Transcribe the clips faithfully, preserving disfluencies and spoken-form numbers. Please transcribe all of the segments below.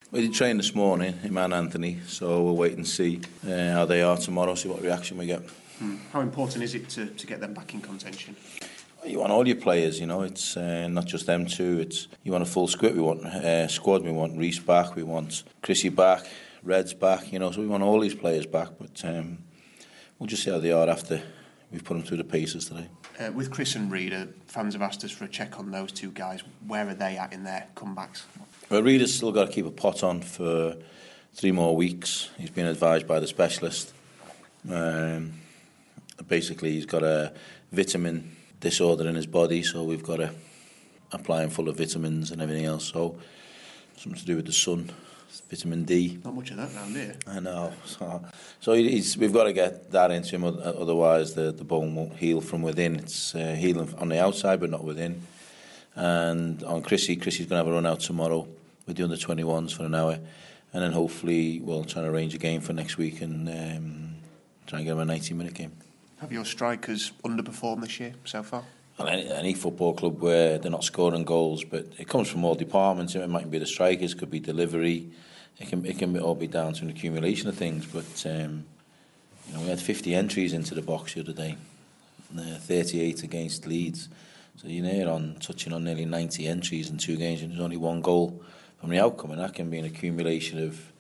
We did train this morning, him and Anthony, so we'll wait and see uh, how they are tomorrow, see what reaction we get. Hmm. How important is it to, to get them back in contention? You want all your players, you know, it's uh, not just them two, it's you want a full squad, we want uh, squad, we want Reece back, we want Chrissy back, Red's back, you know, so we want all these players back, but um, we'll just see how they are after we've put them through the paces today. Uh, with Chris and Reid, fans have asked us for a check on those two guys. Where are they at in their comebacks? Well, Reid has still got to keep a pot on for three more weeks. He's been advised by the specialist. Um, basically, he's got a vitamin disorder in his body, so we've got to apply him full of vitamins and everything else. So, something to do with the sun, vitamin D. Not much of that around here. I know. So, so he's, we've got to get that into him, otherwise the, the bone won't heal from within. It's uh, healing on the outside, but not within. And on Chrissy, Chrissy's going to have a run out tomorrow with the under twenty-ones for an hour, and then hopefully we'll try and arrange a game for next week and um, try and get him a ninety minute game. Have your strikers underperformed this year so far? Well, any, any football club where they're not scoring goals, but it comes from all departments. It might be the strikers, could be delivery. It can it can all be down to an accumulation of things. But um, you know, we had fifty entries into the box the other day, uh, thirty-eight against Leeds. So you're near on touching on nearly ninety entries in two games, and there's only one goal from the outcome, and that can be an accumulation of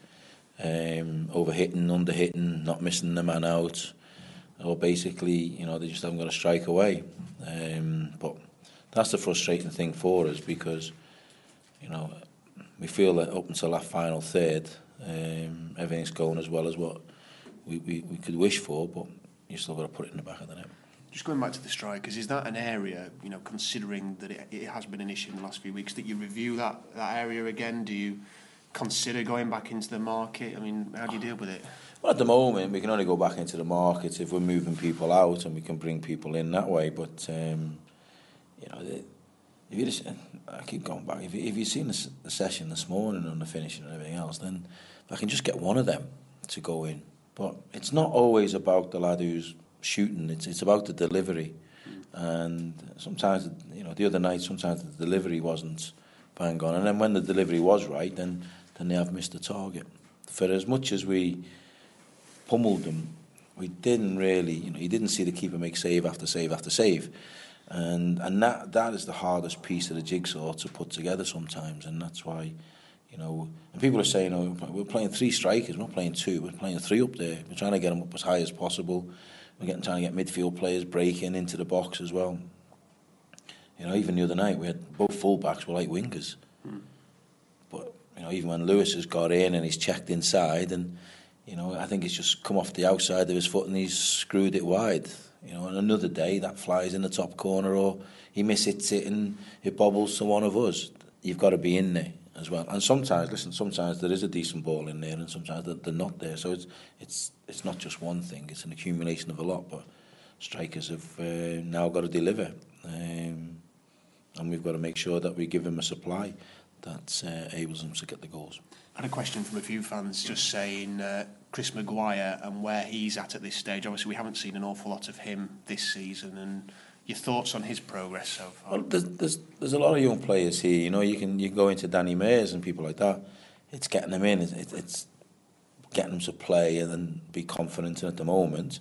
um, over-hitting, under-hitting, not missing the man out, or basically, you know, they just haven't got a strike away. Um, but that's the frustrating thing for us, because, you know, we feel that up until that final third, um, everything's going as well as what we, we, we could wish for, but you still got to put it in the back of the net. Just going back to the strikers, is that an area, you know, considering that it, it has been an issue in the last few weeks, that you review that, that area again? Do you consider going back into the market? I mean, how do you deal with it? Well, at the moment, we can only go back into the market if we're moving people out and we can bring people in that way. But, um, you know, if you just, I keep going back, if, you, if you've seen the, the session this morning on the finishing and everything else, then if I can just get one of them to go in. But it's not always about the lad who's shooting, it's it's about the delivery. And sometimes, you know, the other night, sometimes the delivery wasn't bang on, and then when the delivery was right, then then they have missed the target. For as much as we pummeled them, we didn't really, you know, you didn't see the keeper make save after save after save, and and that that is the hardest piece of the jigsaw to put together sometimes, and that's why, you know, and people are saying, oh, we're playing three strikers, we're not playing two, we're playing three up there, we're trying to get them up as high as possible. We're getting, trying to get midfield players breaking into the box as well. You know, even the other night we had both full-backs were like wingers. Mm. But, you know, even when Lewis has got in and he's checked inside, and, you know, I think it's just come off the outside of his foot and he's screwed it wide. You know, and another day that flies in the top corner, or he mishits it and it bobbles to one of us. You've got to be in there as well. And sometimes, listen, sometimes there is a decent ball in there and sometimes they're not there. So it's it's it's not just one thing, it's an accumulation of a lot. But strikers have uh, now got to deliver. Um, and we've got to make sure that we give them a supply that uh, enables them to get the goals. I had a question from a few fans just saying uh, Chris Maguire and where he's at at this stage. Obviously, we haven't seen an awful lot of him this season, and your thoughts on his progress so far? Well, there's, there's there's a lot of young players here. You know, you can you can go into Danny Mayers and people like that. It's getting them in. It's, it's getting them to play and then be confident. And at the moment,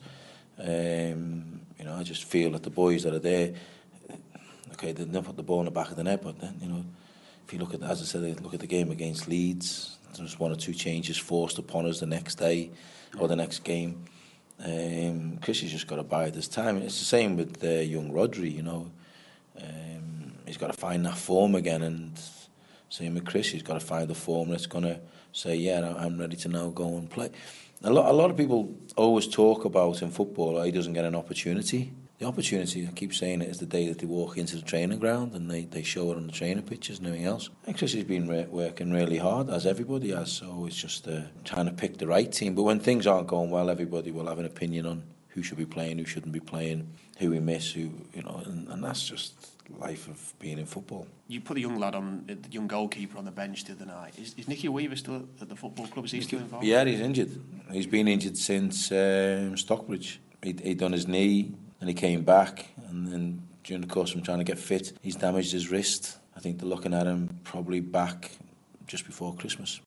um, you know, I just feel that the boys that are there, okay, they don't put the ball in the back of the net, but then, you know, if you look at, as I said, look at the game against Leeds, there's one or two changes forced upon us the next day or the next game. Um, Chris has just got to bide his time. It's the same with uh, young Rodri, you know. Um, he's got to find that form again, and same with Chris, he's got to find the form that's going to say, yeah, I'm ready to now go and play. A lot, a lot of people always talk about in football, oh, he doesn't get an opportunity. The opportunity, I keep saying it, is the day that they walk into the training ground and they, they show it on the training pitches and everything else. And Chris has been re- working really hard, as everybody has, so it's just uh, trying to pick the right team. But when things aren't going well, everybody will have an opinion on who should be playing, who shouldn't be playing, who we miss, who, you know, and, and that's just life of being in football. You put the young lad on, the young goalkeeper on the bench the other night. Is, is Nicky Weaver still at the football club? Is he still involved? Yeah, he's injured. He's been injured since um, Stockbridge. He'd, he'd done his knee, and he came back, and then during the course of him trying to get fit, he's damaged his wrist. I think they're looking at him probably back just before Christmas.